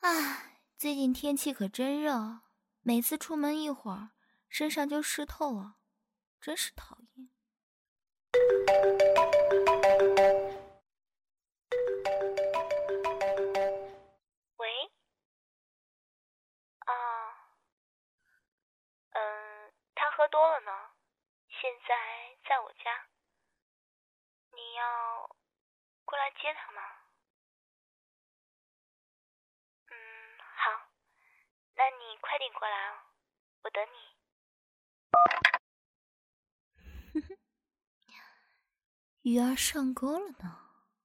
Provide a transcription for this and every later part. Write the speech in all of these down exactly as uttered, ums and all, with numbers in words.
唉，最近天气可真热，每次出门一会儿，身上就湿透了，真是讨厌。 喂，啊，嗯，他喝多了呢，现在在我家，你要过来接他吗？嗯，好，那你快点过来哦，我等你。 鱼儿上钩了呢。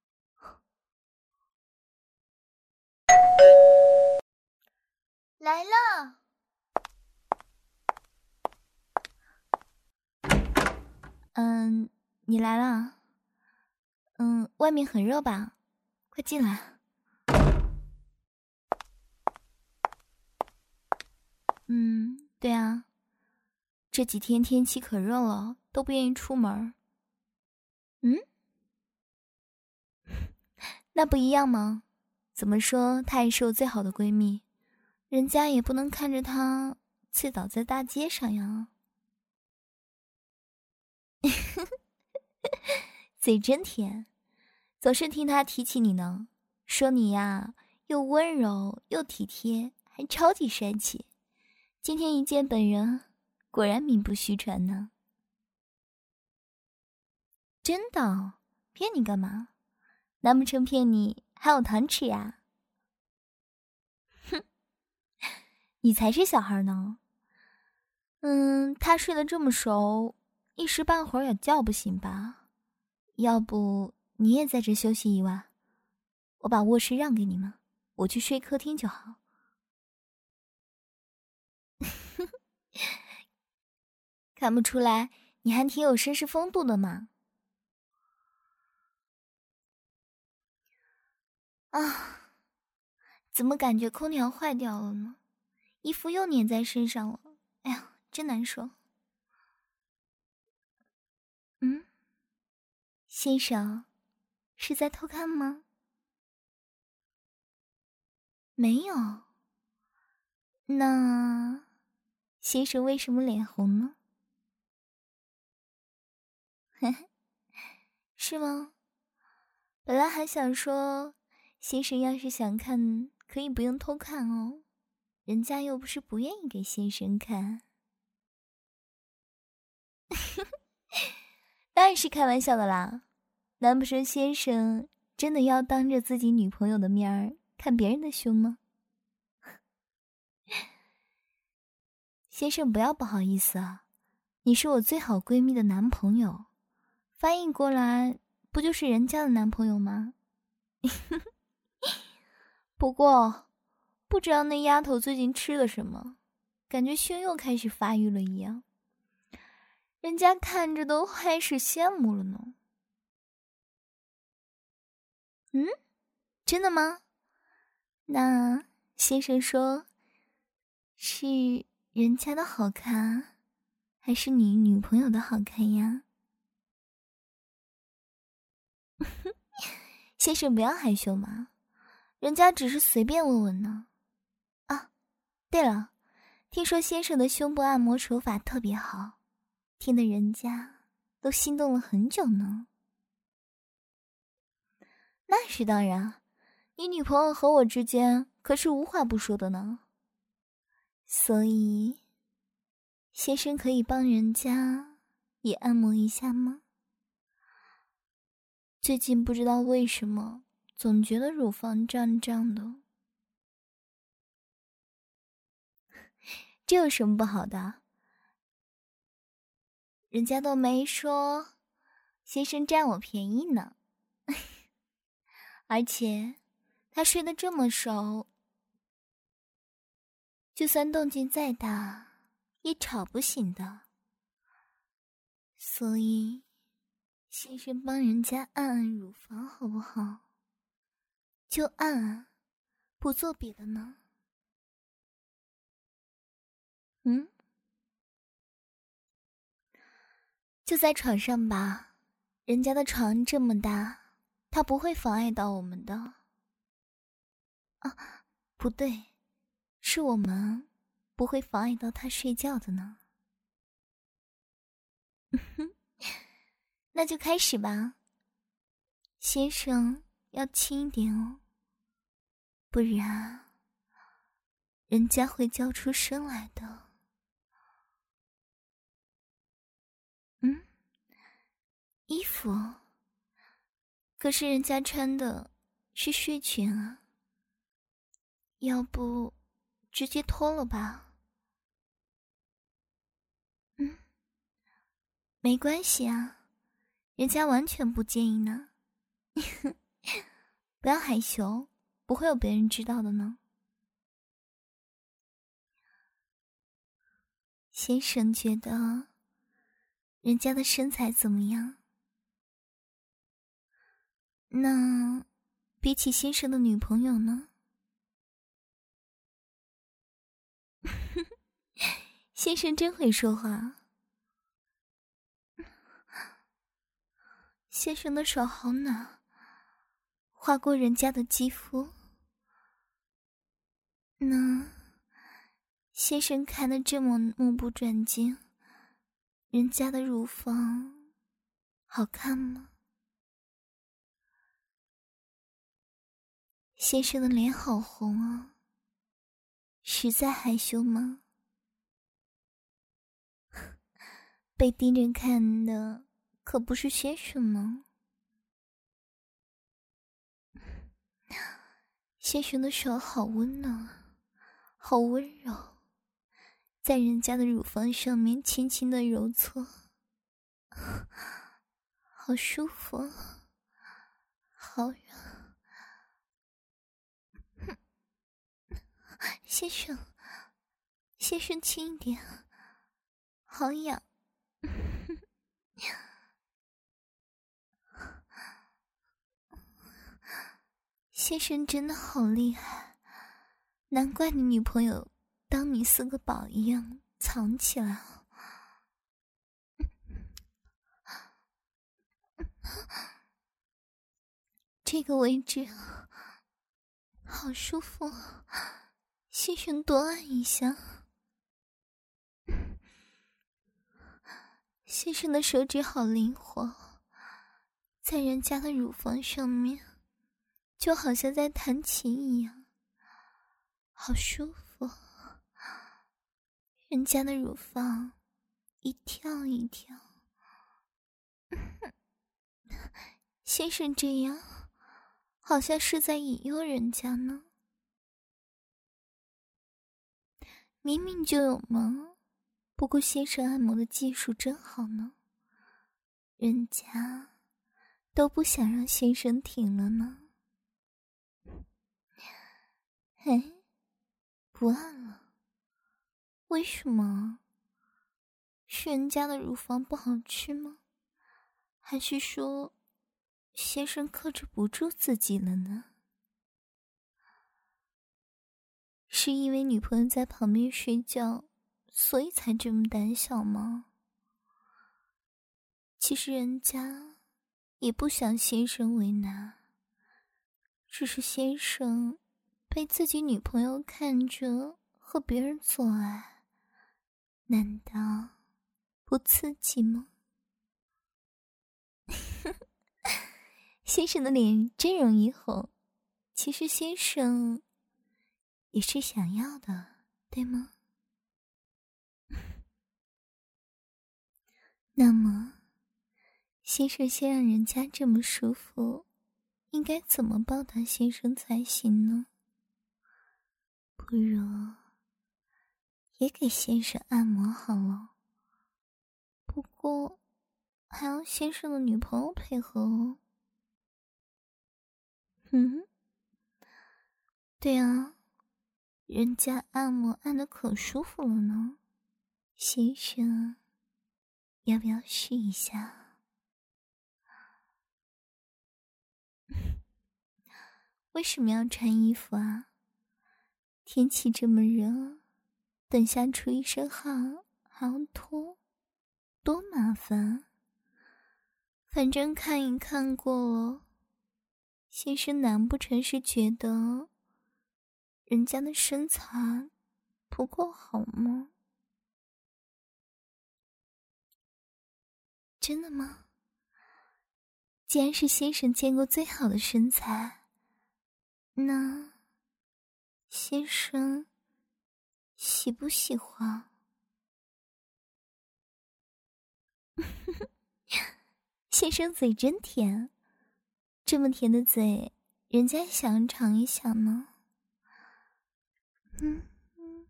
来了。嗯，你来了。嗯，外面很热吧？快进来。嗯，对啊，这几天天气可热了，都不愿意出门。嗯，那不一样吗？怎么说，她也是我最好的闺蜜，人家也不能看着她醉倒在大街上呀。嘴真甜，总是听她提起你呢，说你呀又温柔又体贴，还超级帅气。今天一见本人，果然名不虚传呢。真的？骗你干嘛？难不成骗你还有糖吃呀？哼，你才是小孩呢。嗯，他睡得这么熟，一时半会儿也叫不醒吧？要不你也在这休息一晚，我把卧室让给你们，我去睡客厅就好。看不出来，你还挺有绅士风度的嘛。啊，怎么感觉空调坏掉了呢？衣服又粘在身上了，哎呀，真难受。嗯，先生，是在偷看吗？没有。那先生为什么脸红呢？嘿嘿，是吗？本来还想说，先生要是想看，可以不用偷看哦，人家又不是不愿意给先生看。当然是开玩笑的啦，难不成先生真的要当着自己女朋友的面儿看别人的胸吗？先生不要不好意思啊，你是我最好闺蜜的男朋友，翻译过来不就是人家的男朋友吗？不过不知道那丫头最近吃了什么，感觉胸又开始发育了一样，人家看着都开始羡慕了呢。嗯，真的吗？那先生说是人家的好看，还是你女朋友的好看呀？先生不要害羞嘛，人家只是随便问问呢。啊，对了，听说先生的胸部按摩手法特别好，听得人家都心动了很久呢。那是当然，你女朋友和我之间可是无话不说的呢。所以，先生可以帮人家也按摩一下吗？最近不知道为什么，总觉得乳房胀胀的。这有什么不好的？人家都没说先生占我便宜呢。而且他睡得这么熟，就算动静再大也吵不醒的。所以先生帮人家按按乳房好不好？就按按，不做别的呢。嗯，就在床上吧，人家的床这么大，他不会妨碍到我们的。啊， 不对，是我们不会妨碍到他睡觉的呢。那就开始吧。先生要轻一点哦，不然人家会叫出声来的。嗯，衣服，可是人家穿的是睡裙啊，要不直接脱了吧？嗯，没关系啊，人家完全不介意呢。不要害羞，不会有别人知道的呢。先生觉得人家的身材怎么样？那比起先生的女朋友呢？先生真会说话。先生的手好暖，划过人家的肌肤。那先生看得这么目不转睛，人家的乳房好看吗？先生的脸好红啊，实在害羞吗？被盯着看的可不是先生吗？先生的手好温暖，好温柔，在人家的乳房上面轻轻的揉搓，好舒服，好软。先生，先生轻一点，好痒。先生真的好厉害，难怪你女朋友当你四个宝一样藏起来了。这个位置好舒服，先生多按一下。先生的手指好灵活，在人家的乳房上面就好像在弹琴一样，好舒服。人家的乳房一跳一跳。先生这样好像是在引诱人家呢。明明就有嘛，不过先生按摩的技术真好呢，人家都不想让先生停了呢。嘿，不按了？为什么？是人家的乳房不好吃吗？还是说先生克制不住自己了呢？是因为女朋友在旁边睡觉，所以才这么胆小吗？其实人家也不想先生为难，只是先生被自己女朋友看着和别人做爱，难道不刺激吗？先生的脸真容易红，其实先生也是想要的，对吗？那么先生先让人家这么舒服，应该怎么报答先生才行呢？不如也给先生按摩好了，不过还要先生的女朋友配合哦。嗯，对啊，人家按摩按得可舒服了呢，先生要不要试一下？为什么要穿衣服啊？天气这么热，等下出一身汗还要脱，多麻烦。反正看一看过了，先生难不成是觉得人家的身材不够好吗？真的吗？既然是先生见过最好的身材，那先生喜不喜欢？先生嘴真甜，这么甜的嘴，人家想尝一想呢。嗯嗯，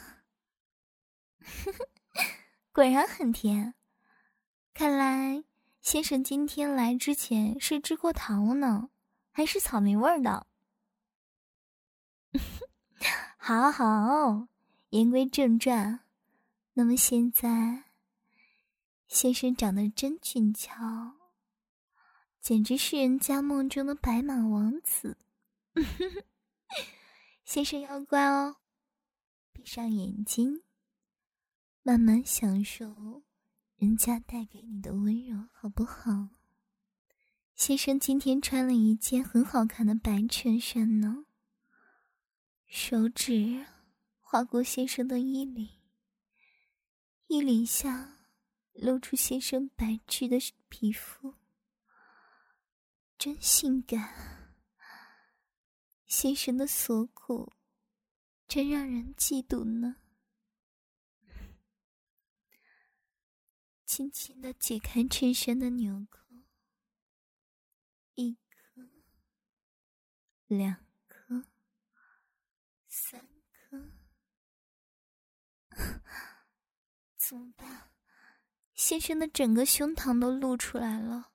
果然很甜。看来先生今天来之前是吃过糖了呢，还是草莓味儿的。好好，言归正传，那么现在先生长得真俊俏，简直是人家梦中的白马王子。先生要乖哦，闭上眼睛，慢慢享受人家带给你的温柔，好不好？先生今天穿了一件很好看的白衬衫呢，手指划过先生的衣领，衣领下露出先生白皙的皮肤，真性感。先生的锁骨真让人嫉妒呢。轻轻地解开衬衫的纽扣，一颗，两颗，三颗。怎么办？先生的整个胸膛都露出来了。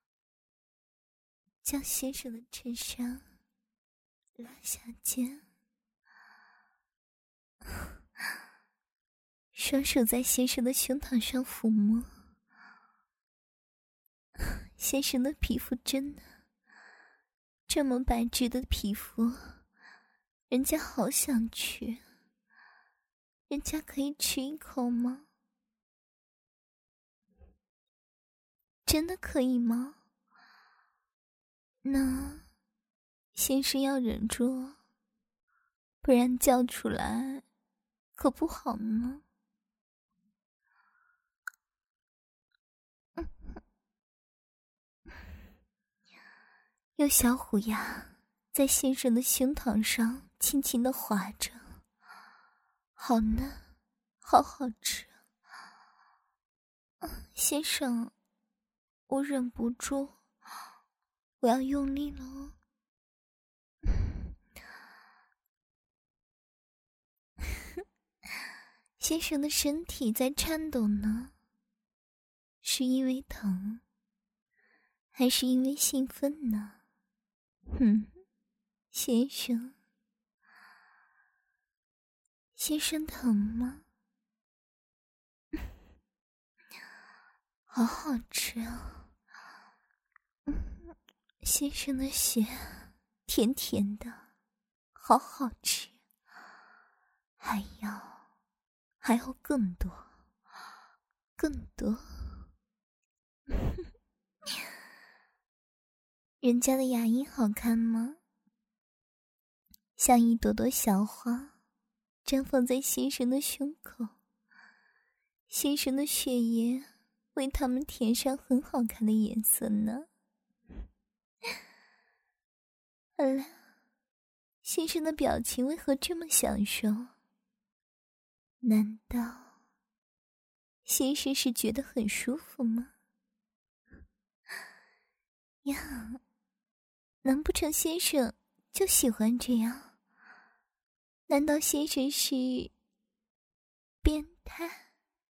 将先生的衬衫拉下肩，双手在先生的胸膛上抚摸。先生的皮肤真的这么白皙的皮肤，人家好想吃，人家可以吃一口吗？真的可以吗？那先生要忍住哦，不然叫出来可不好呢。有小虎牙在先生的胸膛上轻轻地划着，好嫩，好好吃。先生，我忍不住，我要用力了哦。先生的身体在颤抖呢，是因为疼，还是因为兴奋呢？哼，先生，先生疼吗？好好吃啊！嗯，先生的血甜甜的，好好吃，还要还要更多，更多。人家的牙龈好看吗？像一朵朵小花，绽放在先生的胸口。先生的血液为他们填上很好看的颜色呢。好了，先生的表情为何这么享受？难道先生是觉得很舒服吗？呀，难不成先生就喜欢这样？难道先生是变态？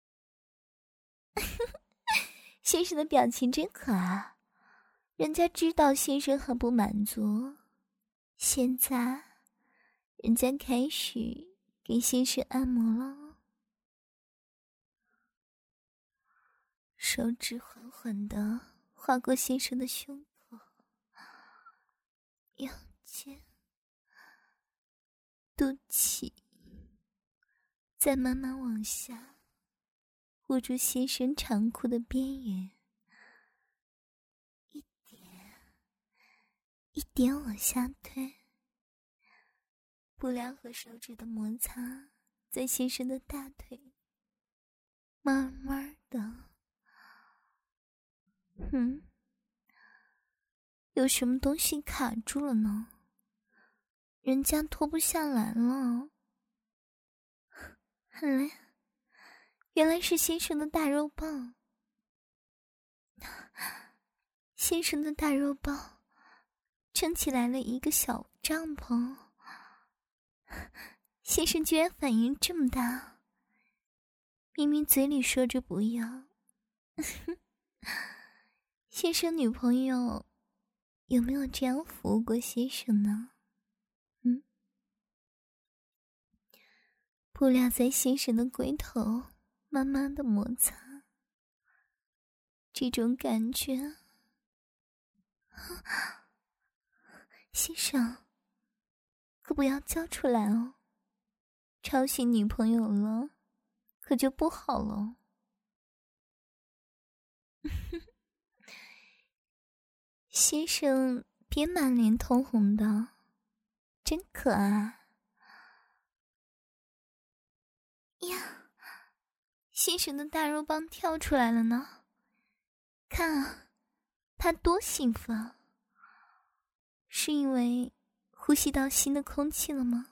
先生的表情真可爱，人家知道先生很不满足，现在人家开始给先生按摩了，手指缓缓地划过先生的胸口、腰间、肚脐，再慢慢往下握住先生长裤的边缘，一点一点往下推， 布料和手指的摩擦在先生的大腿慢慢的，嗯，有什么东西卡住了呢？人家脱不下来了。好嘞，原来是先生的大肉棒。先生的大肉棒撑起来了一个小帐篷。先生居然反应这么大，明明嘴里说着不要。先生女朋友有没有这样服务过先生呢？嗯，布料在先生的龟头慢慢的摩擦，这种感觉，先生可不要叫出来哦，吵醒女朋友了可就不好了。先生别满脸通红的，真可爱呀！先生的大肉棒跳出来了呢，看啊，他多兴奋！是因为呼吸到新的空气了吗？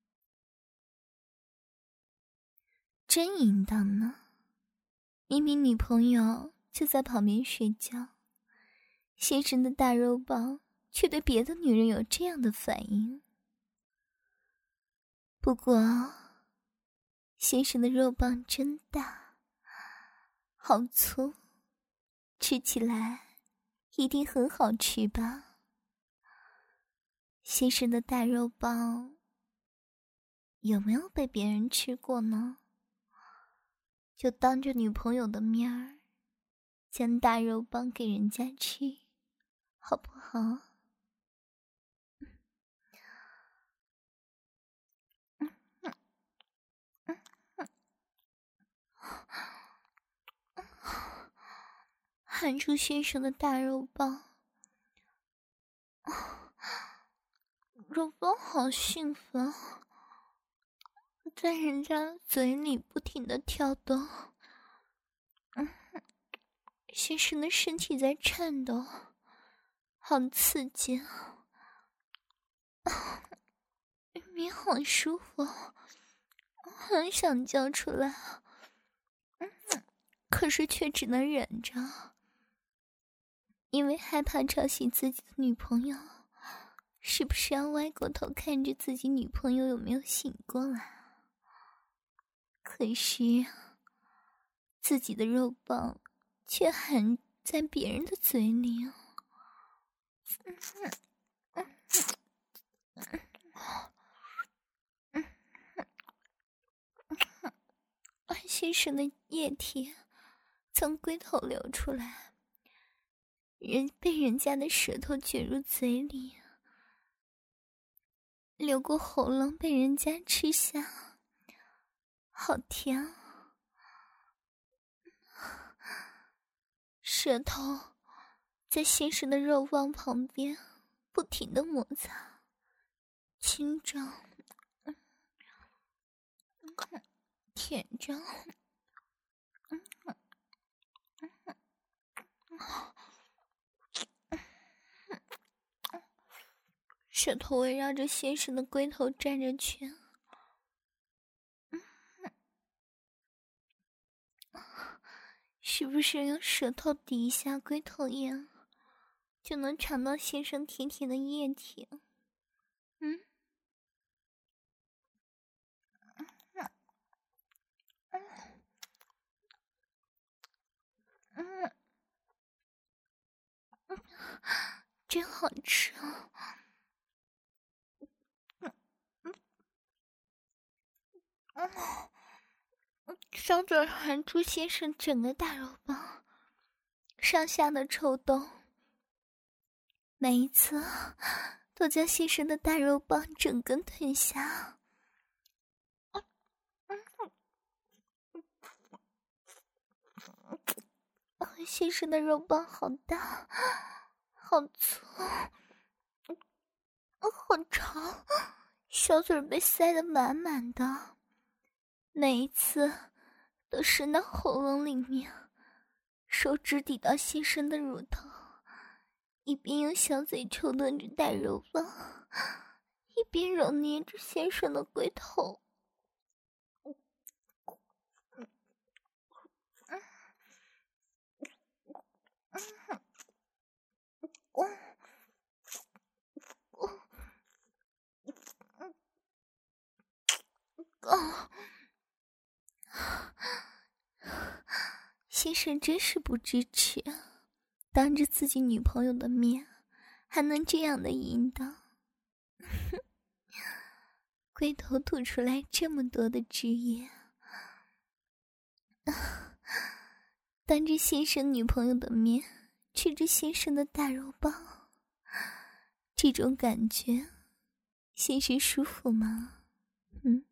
真淫荡呢！明明女朋友就在旁边睡觉，先生的大肉棒却对别的女人有这样的反应。不过先生的肉棒真大，好粗，吃起来一定很好吃吧。先生的大肉棒有没有被别人吃过呢？就当着女朋友的面儿将大肉棒给人家吃，好不好？含住先生的大肉棒，肉棒好兴奋，在人家嘴里不停地跳动。嗯，先生的身体在颤抖，好刺激啊！明明好舒服，很想叫出来，嗯，可是却只能忍着，因为害怕吵醒自己的女朋友，是不是要歪过头看着自己女朋友有没有醒过来？可是自己的肉棒却含在别人的嘴里。先生的液体从龟头流出来，人被人家的舌头卷入嘴里，流过喉咙被人家吃下，好甜啊！舌头在先生的肉棒旁边不停地摩擦、亲着、舔着，舌头围绕着先生的龟头转着圈，是不是用舌头抵一下龟头眼，就能尝到先生甜甜的液体？嗯，嗯，真好吃啊！小嘴含住先生整个大肉棒，上下的抽动，每一次都将先生的大肉棒整根吞下。先生的肉棒好大，好粗，好长， 小嘴被塞得满满的，每一次都伸到喉咙里面，手指抵到先生的乳头，一边用小嘴抽动着大肉棒，一边揉捏着先生的龟头。哦，先生真是不知耻，当着自己女朋友的面还能这样的淫荡，龟头吐出来这么多的汁液，当着先生女朋友的面吃着先生的大肉棒，这种感觉先生舒服吗？嗯，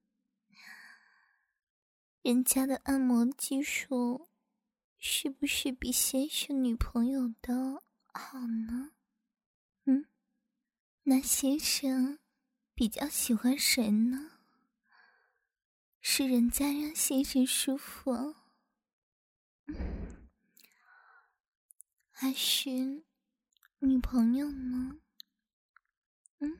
人家的按摩技术是不是比先生女朋友的好呢？嗯，那先生比较喜欢谁呢？是人家让先生舒服，嗯，还是女朋友呢？嗯，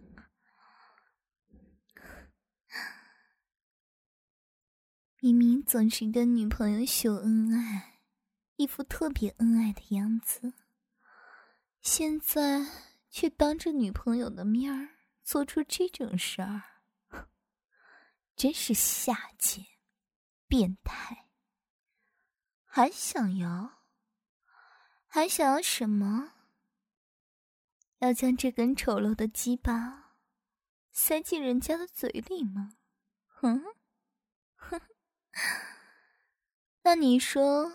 明明总是跟女朋友秀恩爱，一副特别恩爱的样子，现在却当着女朋友的面儿做出这种事儿，真是下贱变态。还想要还想要什么？要将这根丑陋的鸡巴塞进人家的嘴里吗？哼哼，那你说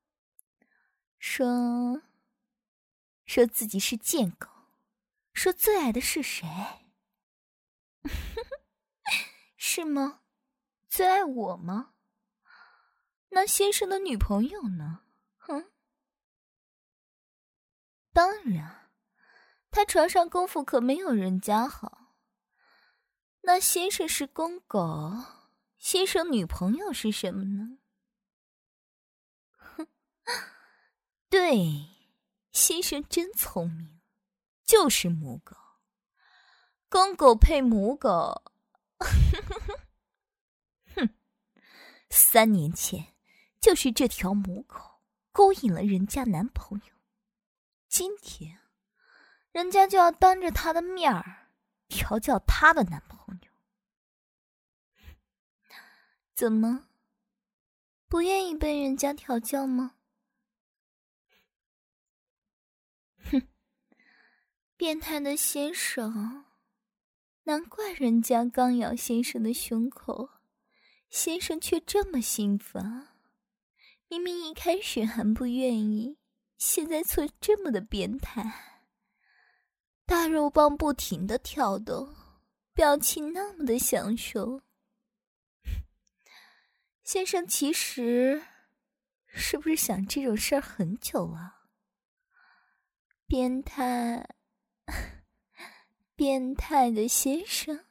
说说自己是贱狗，说最爱的是谁？是吗？最爱我吗？那先生的女朋友呢？哼，当然，他床上功夫可没有人家好。那先生是公狗，先生女朋友是什么呢？哼，对，先生真聪明，就是母狗，公狗配母狗。哼，三年前就是这条母狗勾引了人家男朋友，今天人家就要当着他的面儿调教他的男朋友。怎么，不愿意被人家调教吗？哼，变态的先生，难怪人家刚咬先生的胸口，先生却这么兴奋。明明一开始还不愿意，现在做这么的变态，大肉棒不停地跳动，表情那么的享受。先生其实是不是想这种事儿很久啊？变态变态的先生，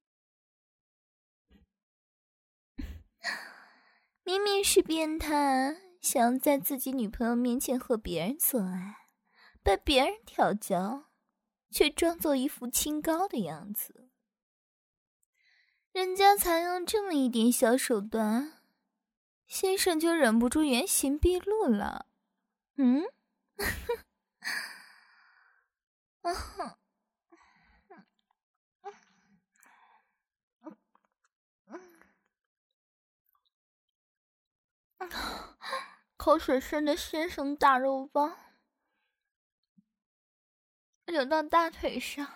明明是变态，想要在自己女朋友面前和别人做爱，被别人调教，却装作一副清高的样子。人家才用这么一点小手段，先生就忍不住原形毕露了。嗯，啊，口水顺着先生大肉棒流到大腿上，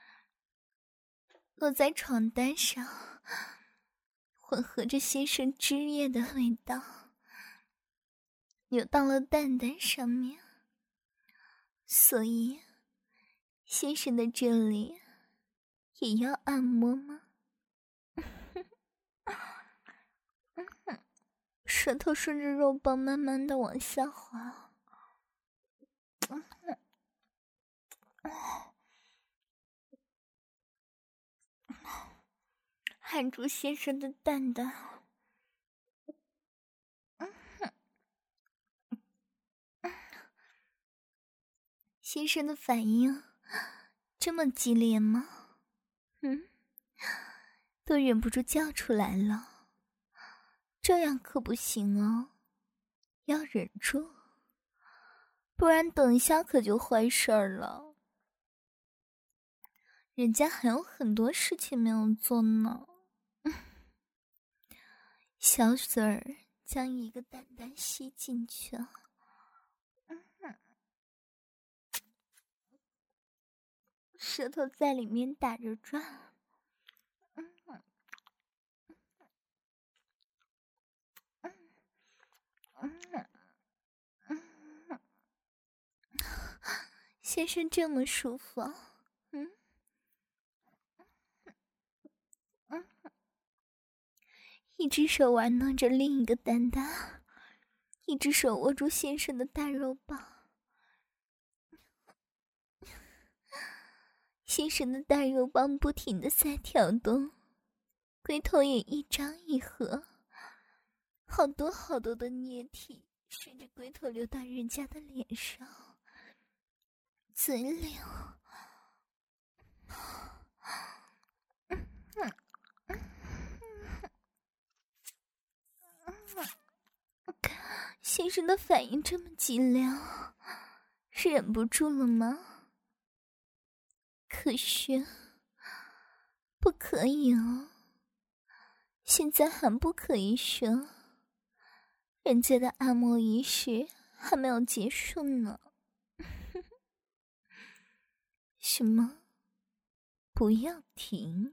落在床单上，混合着先生汁液的味道，流到了蛋蛋上面。所以先生的这里也要按摩吗？舌头顺着肉棒慢慢的往下滑， 含住先生的蛋蛋。先生的反应这么激烈吗？嗯，都忍不住叫出来了。这样可不行哦，要忍住，不然等一下可就坏事儿了。人家还有很多事情没有做呢。小嘴儿将一个蛋蛋吸进去，舌头在里面打着转。先生这么舒服，嗯，嗯，一只手玩弄着另一个蛋蛋，一只手握住先生的大肉棒。先生的大肉棒不停地在跳动，龟头也一张一合，好多好多的液体顺着龟头流到人家的脸上、嘴里。先生的反应这么激烈，是忍不住了吗？可是不可以哦，现在还不可以说，人家的按摩仪式还没有结束呢。什么？不要停？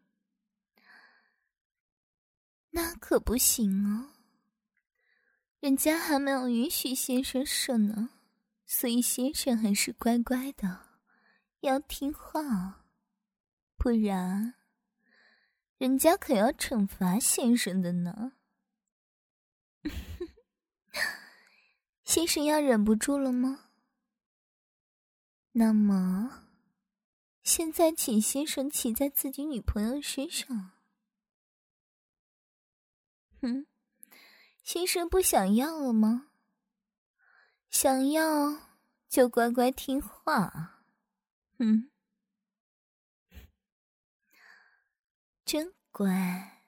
那可不行哦，人家还没有允许先生射呢，所以先生还是乖乖的，要听话，不然人家可要惩罚先生的呢。先生要忍不住了吗？那么现在请先生骑在自己女朋友身上。哼，先生不想要了吗？想要就乖乖听话。嗯，真乖。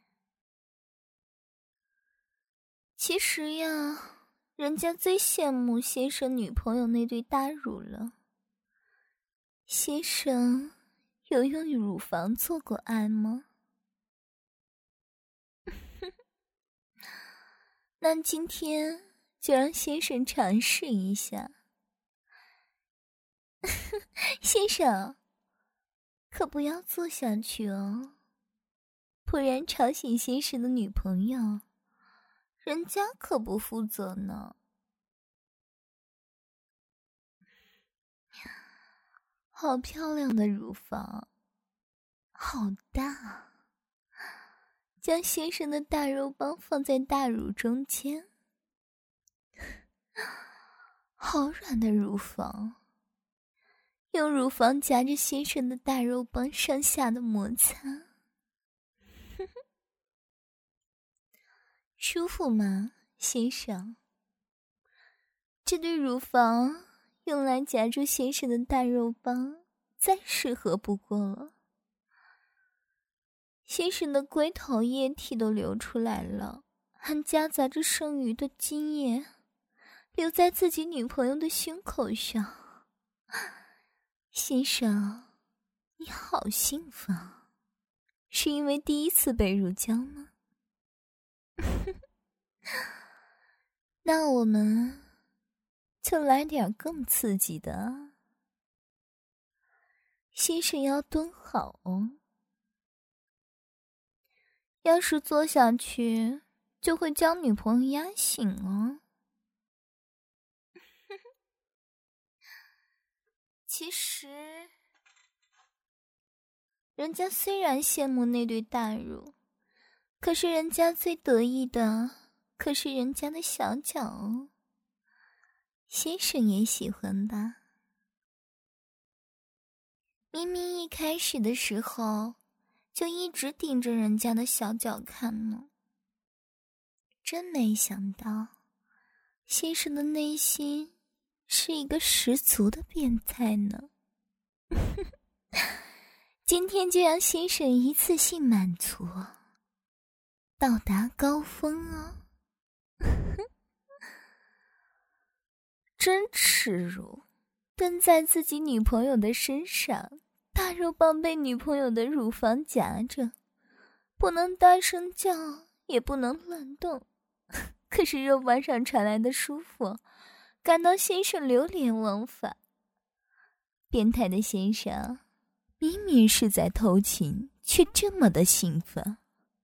其实呀，人家最羡慕先生女朋友那对大乳了。先生有用乳房做过爱吗？那今天就让先生尝试一下。先生，可不要坐下去哦，不然吵醒先生的女朋友，人家可不负责呢。好漂亮的乳房，好大。将先生的大肉棒放在大乳中间，好软的乳房，用乳房夹着先生的大肉棒上下的摩擦。舒服吗，先生？这对乳房用来夹住先生的大肉棒，再适合不过了。先生的龟头液体都流出来了，还夹杂着剩余的精液，留在自己女朋友的胸口上。先生，你好兴奋，是因为第一次被乳胶吗？那我们就来点更刺激的。先生要蹲好哦，要是坐下去就会将女朋友压醒哦。其实人家虽然羡慕那对大乳，可是人家最得意的可是人家的小脚哦。先生也喜欢吧？明明一开始的时候就一直盯着人家的小脚看呢。真没想到，先生的内心是一个十足的变态呢。今天就让先生一次性满足，到达高峰啊！真耻辱，蹲在自己女朋友的身上，大肉棒被女朋友的乳房夹着，不能大声叫，也不能乱动，可是肉棒上传来的舒服感到先生流连忘返。变态的先生明明是在偷情，却这么的兴奋。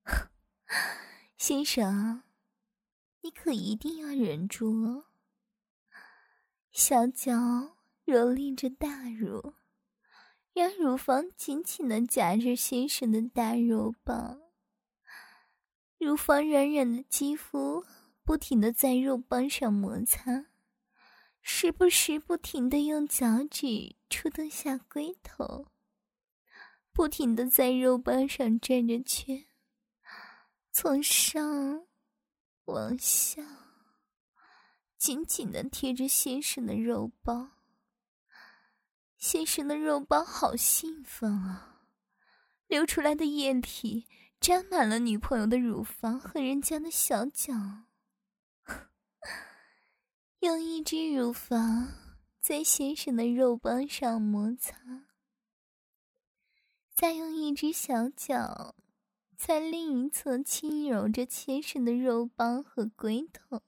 先生，你可一定要忍住哦。小脚蹂躏着大乳，让乳房紧紧地夹着先生的大肉棒，乳房软软的肌肤不停地在肉棒上摩擦，时不时不停地用脚趾触动下龟头，不停地在肉棒上转着圈，从上往下紧紧地贴着先生的肉棒。先生的肉棒好兴奋啊，流出来的液体沾满了女朋友的乳房和人家的小脚。用一只乳房在先生的肉棒上摩擦，再用一只小脚在另一侧轻揉着先生的肉棒和龟头。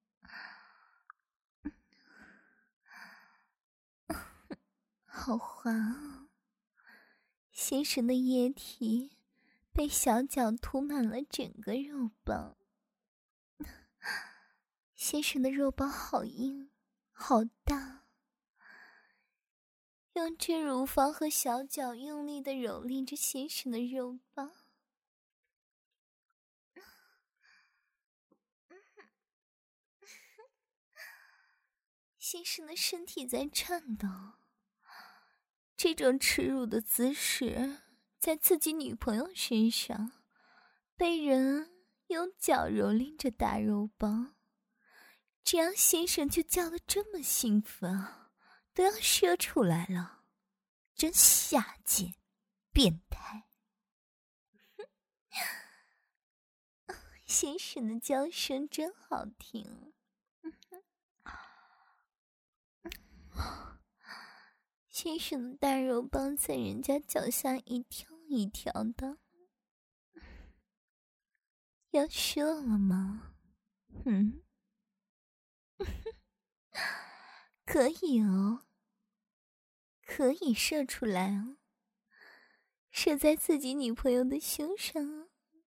好滑啊！先生的液体被小脚涂满了整个肉棒。先生的肉棒好硬好大，用这乳房和小脚用力地蹂躏着先生的肉棒。先生的身体在颤抖，这种耻辱的姿势在自己女朋友身上，被人用脚蹂躏着大肉棒，这样先生就叫得这么兴奋啊，都要射出来了，真下贱变态。先生的叫声真好听。先生的大肉棒在人家脚下一跳一跳的，要射了吗？嗯，可以哦，可以射出来哦，射在自己女朋友的胸上哦。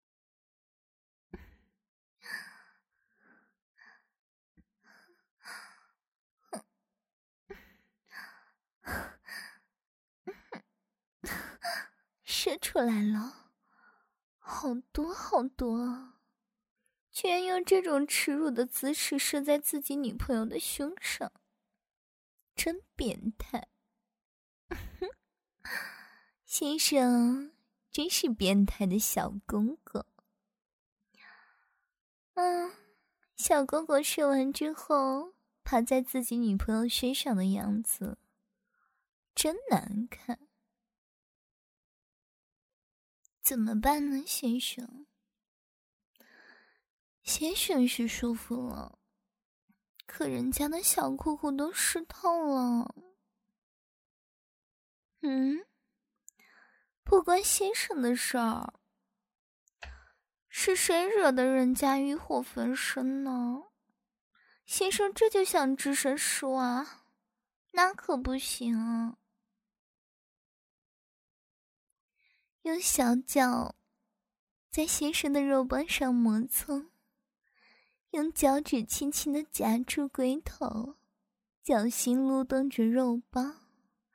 射出来了，好多好多啊！居然用这种耻辱的姿势射在自己女朋友的胸上，真变态！先生真是变态的小公公。嗯，小公公射完之后趴在自己女朋友身上的样子真难看。怎么办呢，先生？先生是舒服了，可人家的小裤裤都湿透了。嗯，不关先生的事儿，是谁惹得人家欲火焚身呢？先生这就想置身事外，那可不行啊！用小脚在先生的肉棒上磨蹭，用脚趾轻轻地夹住龟头，脚心撸动着肉棒。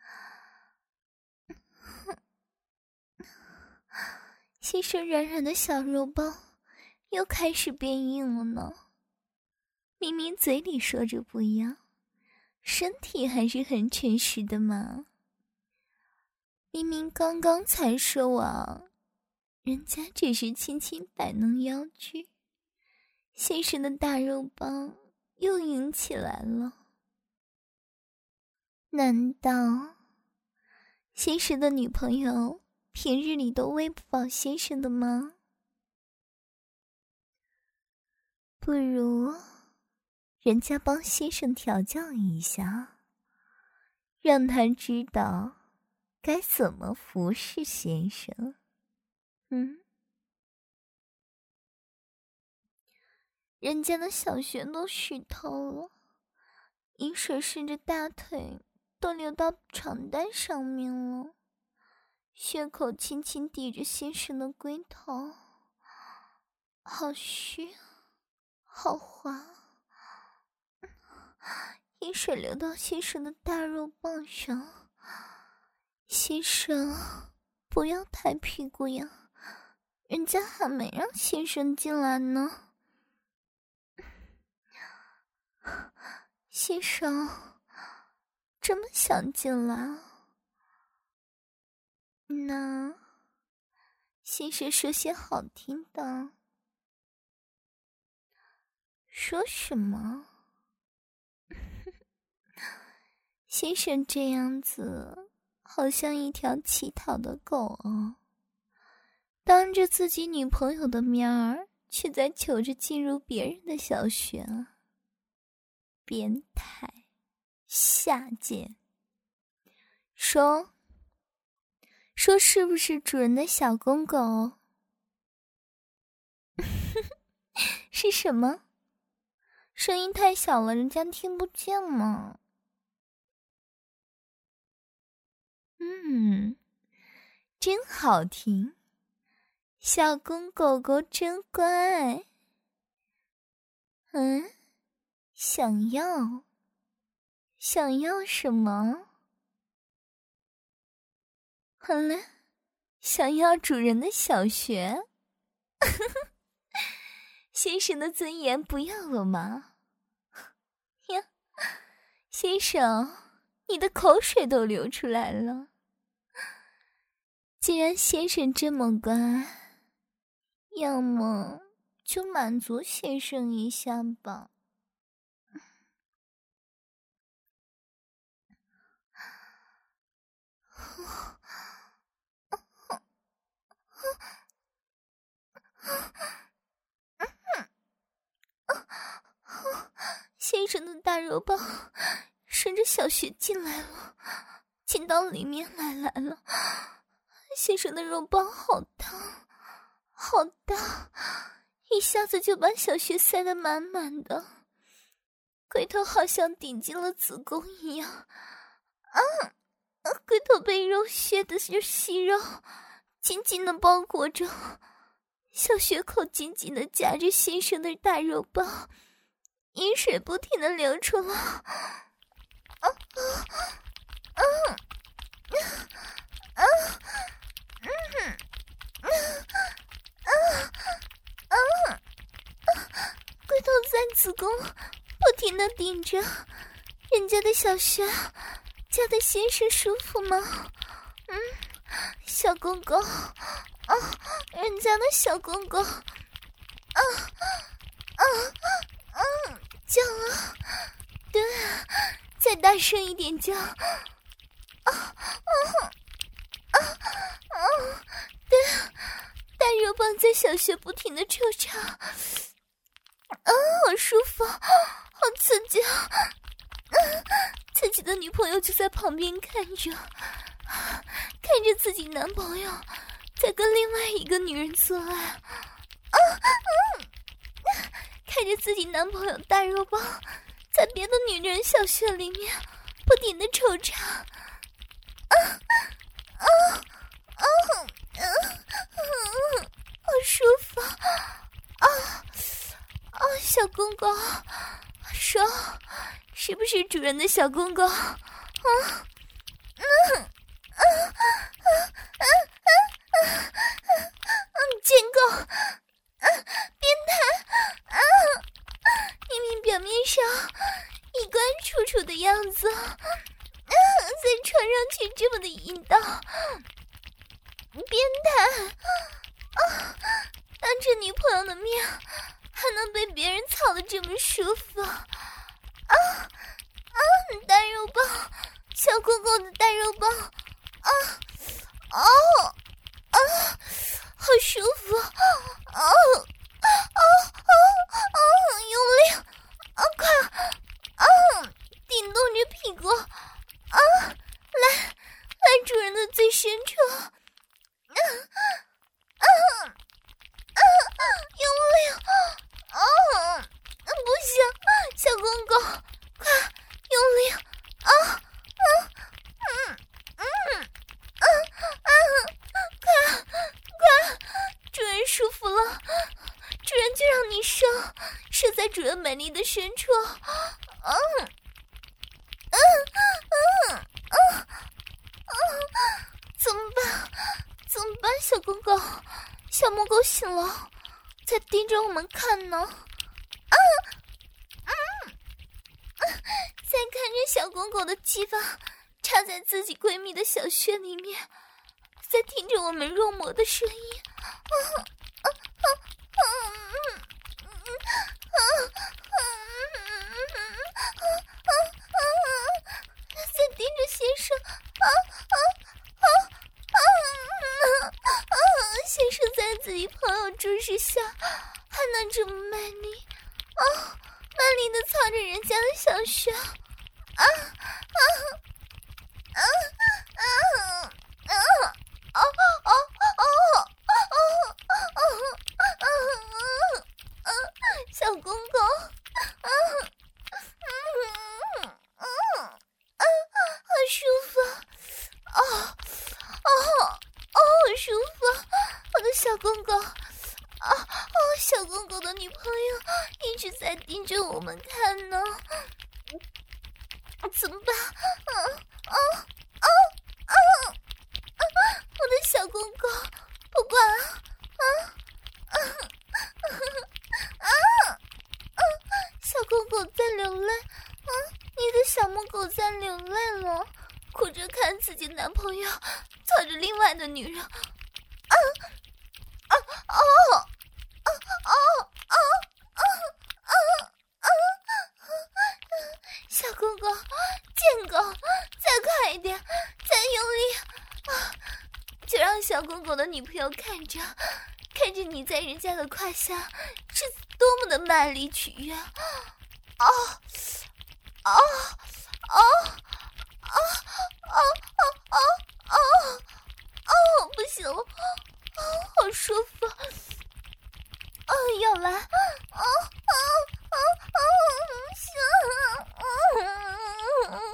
先生软软的小肉棒又开始变硬了呢。明明嘴里说着不要，身体还是很诚实的嘛。明明刚刚才射完， 人家只是轻轻摆弄腰肢，先生的大肉棒又硬起来了。难道先生的女朋友平日里都喂不饱先生的吗？不如人家帮先生调教一下，让他知道该怎么服侍先生。嗯，人家的小穴都湿透了，饮水顺着大腿都流到床单上面了，血口轻轻抵着先生的龟头，好虚好滑，饮水流到先生的大肉棒上。先生不要抬屁股呀，人家还没让先生进来呢。先生这么想进来，那先生说些好听的。说什么？先生这样子好像一条乞讨的狗哦，当着自己女朋友的面儿却在求着进入别人的小穴，变态下贱。说说是不是主人的小公狗？是什么？声音太小了，人家听不见吗？嗯，真好听，小公狗狗真乖。嗯，想要想要什么？好了，想要主人的小穴。先生的尊严不要了吗？呀，先生，你的口水都流出来了。既然先生这么乖，要么就满足先生一下吧。先生的大肉棒顺着小穴进来了，进到里面来来了。先生的肉棒好大好大，一下子就把小穴塞得满满的，龟头好像顶进了子宫一样。啊，龟头被肉血的息肉紧紧地包裹着，小穴口紧紧地夹着先生的大肉棒，饮水不停地流出来。啊啊啊啊！嗯啊啊啊！龟头在子宫不停地顶着，人家的小穴夹得先生舒服吗？嗯，小公公啊，人家的小公公啊啊啊！叫啊，对，再大声一点叫。啊啊啊啊！对，大肉棒在小穴不停的抽插，啊，好舒服，好刺激啊！啊，自己的女朋友就在旁边看着，看着自己男朋友在跟另外一个女人做爱，啊嗯，看着自己男朋友大肉棒在别的女人小穴里面不停的抽插，啊啊啊啊！好舒服啊啊！小公公，说是不是主人的小公公？啊嗯啊啊啊啊啊！贱狗，啊，变态啊！明明表面上衣冠楚楚的样子，啊，再穿上去这么的淫荡，变态啊！ 面还能被别人操得这么舒服？啊啊！大肉棒，小狗狗的大肉棒，啊哦啊，好舒服！啊啊啊啊！用力！啊快！啊，顶动着屁股！啊，来来主人的最深处！啊啊啊！用力！啊，不行，小公狗，快用力！啊啊嗯嗯啊啊！快快，主人舒服了，主人就让你射，射在主人美丽的深处。嗯嗯嗯嗯嗯，怎么办？怎么办？小公狗，小母狗醒了，在盯着我们看呢。啊嗯嗯，在看着小公狗的鸡巴插在自己闺蜜的小穴里面，在听着我们肉搏的声音。啊啊啊啊嗯嗯啊啊啊啊！在盯着先生，啊啊啊啊啊！先生在自己朋友注视下，还能这么卖力啊！卖力的操着人家的小穴，啊啊啊啊啊啊啊啊啊啊啊！小公狗，啊嗯嗯嗯，好舒服，哦哦哦，好舒服，我的小公狗，啊哦，小公狗的女朋友一直在盯着我们看呢，怎么办？啊啊啊啊啊！我的小公狗，不管啊啊啊啊啊！小公狗在流泪，啊，你的小母狗在流泪了，哭着看自己男朋友操着另外的女人，啊啊哦啊哦啊啊啊啊！小公狗，贱狗，再快一点，再用力啊！就让小公狗的女朋友看着，看着你在人家的胯下是多么的卖力取悦。啊啊啊啊啊啊啊啊啊！不行了，啊，好舒服！啊，要来！啊啊啊啊！行，嗯嗯嗯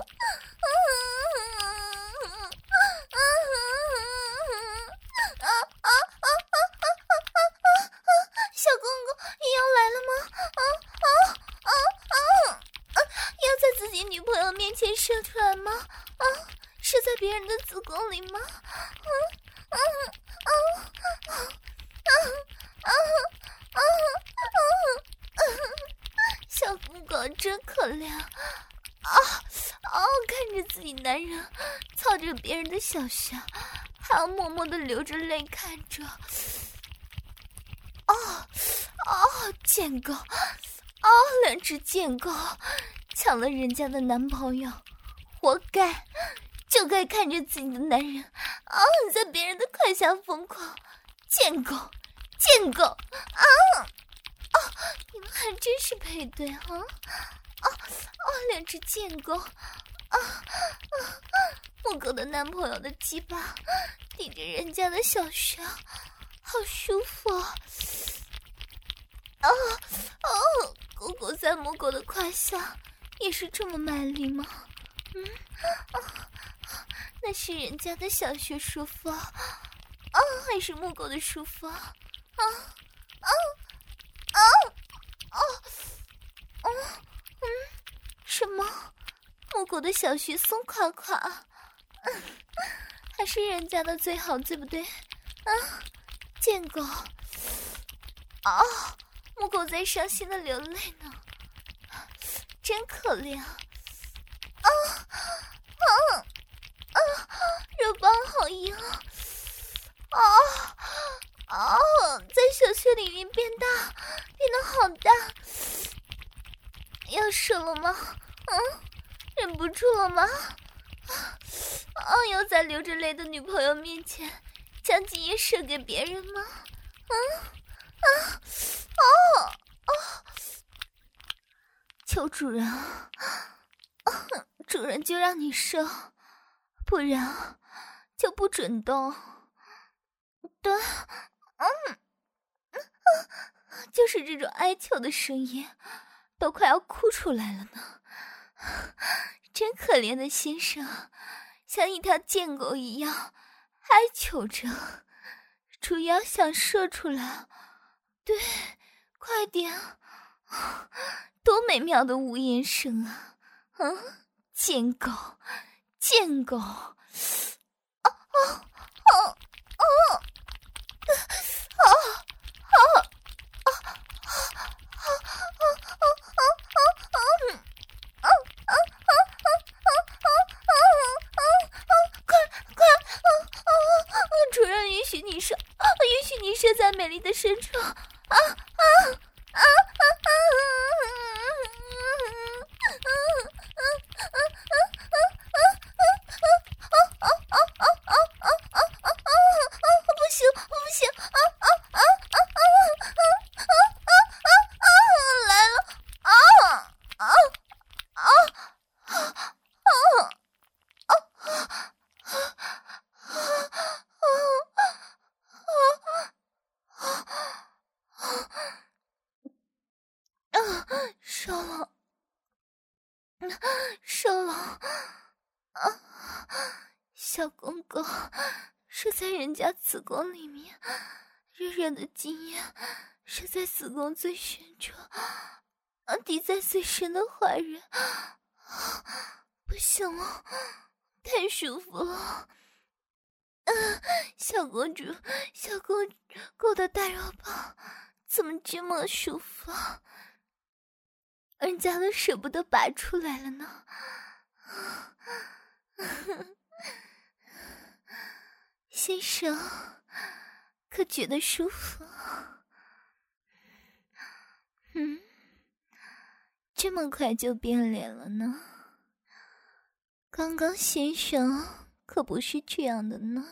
啊啊啊啊啊！小公公，你要来了吗？啊啊啊啊！要在自己女朋友面前射出来吗？啊，射在别人的子宫里吗？啊啊啊啊啊啊啊啊！小公狗真可怜啊啊！看着自己男人操着别人的小穴，还要默默的流着泪看着。哦哦，贱狗！哦，两只贱狗抢了人家的男朋友，活该！就该看着自己的男人啊，在别人的胯下疯狂，贱狗，贱狗啊！啊，你们还真是配对啊！啊啊，两只贱狗！啊啊！母狗的男朋友的鸡巴顶着人家的小穴，好舒服啊！啊哦，狗狗在母狗的胯下也是这么卖力吗？嗯啊，那是人家的小穴舒服啊，啊还是母狗的舒服啊？啊啊啊啊啊嗯，什么？母狗的小穴松垮垮，嗯，还是人家的最好，对不对？啊，贱狗！啊，母狗在伤心的流泪呢，真可怜啊！啊啊啊！肉棒好硬啊！啊啊哦，在小穴里面变大，变得好大，要射了吗？嗯，忍不住了吗？哦，要在流着泪的女朋友面前将精液射给别人吗？嗯啊哦哦，求主人，啊，主人就让你射，不然就不准动。对，嗯，就是这种哀求的声音，都快要哭出来了呢。真可怜的先生，像一条贱狗一样哀求着，主要想射出来。对，快点！多美妙的呜咽声啊！嗯，贱狗，贱狗！哦哦哦哦！啊啊啊啊啊快快！主人允许你射，允许你射在美丽的深处！啊啊啊啊！不行不行！啊啊啊啊啊啊啊啊！来了！啊啊啊啊啊！射了，射了！啊，小公公射在人家子宫里面，热热的精液射在子宫最深处，啊，滴在最深的怀孕，不行了，太舒服了！啊，小公主，小公主的大肉棒怎么这么舒服啊？人家都舍不得拔出来了呢。先生，可觉得舒服？嗯，这么快就变脸了呢？刚刚先生可不是这样的呢。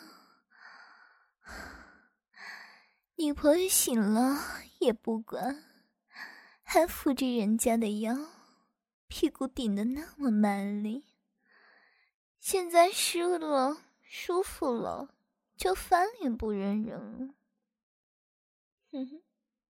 女朋友醒了也不管，还扶着人家的腰，屁股顶得那么卖力。现在湿了，舒服了，就翻脸不认人了。哼哼。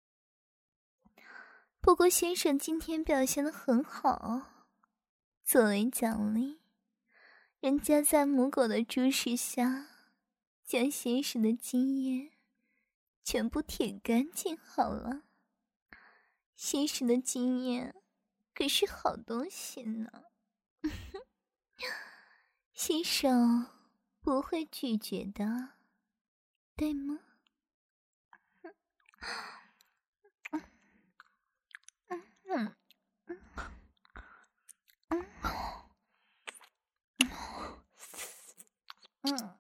不过先生今天表现得很好，作为奖励，人家在母狗的注视下，将先生的精液全部舔干净好了。先生的经验可是好东西呢。先生不会拒绝的，对吗？嗯嗯嗯嗯嗯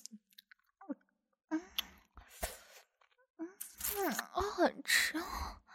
嗯，好吃哦！